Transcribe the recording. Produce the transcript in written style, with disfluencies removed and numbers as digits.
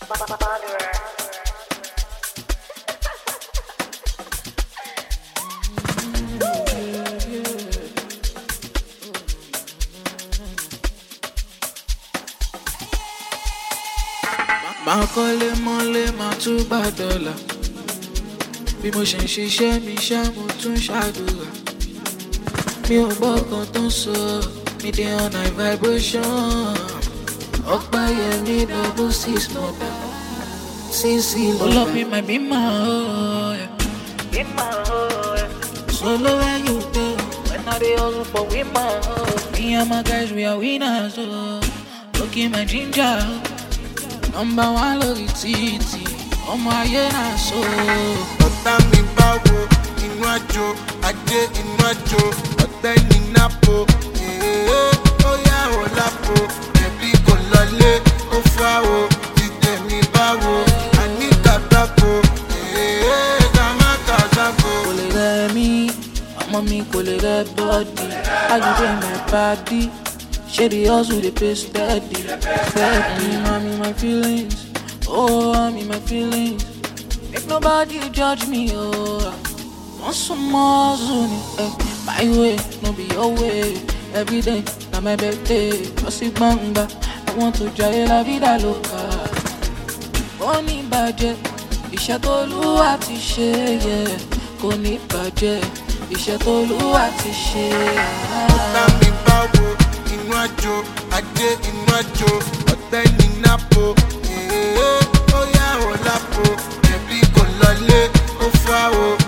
Máa kọ́lé mọ́lé máa tún gbà dọ́là. Bí mo ṣe ń ṣiṣẹ́ mi ṣá mo tún ṣàdúrà. Mi ò gbọ́ kan tó ń sọ, mi dey on high vibration. Ọ̀pá yẹn ní double six mọ̀dà. Sísì ló lọ bí my be my oh yeah. Be my oh yeah. Solo where you dey, when I dey hustle for we my oh. Me and my guys we are winners oh. Look in my ginger. Number one lórí títì, ọmọ ayé náà so. Ọ̀tá mi báwo inú àjò, ajé inú àjò, ọ̀tẹ́ ní nápò. Ó yá ò lápò, ẹ̀bí kò lọlé, ó fáwo, dídé mi báwo, àní kàtàkó. Kàmákàtàkó. Kò lè rẹ̀ mí, ọmọ mi kò lè rẹ̀ bọ́ọ̀dì. Àjùdé my body. Shady hustle, they pay steady. Steady, I'm in my feelings. Oh, I'm in my feelings. Make nobody judge me, oh. Want some more soon, eh. My way, no be your way. Every day, na my birthday. Bossy banga, I want to try la vida loca. Boni budget, iṣẹ́ t'Olúwa ti ṣe, yeah. Kò ní bàjẹ́, iṣẹ́ t'Olúwa ti ṣe. Ọ̀tá mi báwo inú àjò, ajé inú àjò, ọ̀tẹ́ ní nápò. Ó yá ò lápò, ẹ̀bí kò lọlé, ó fáwo.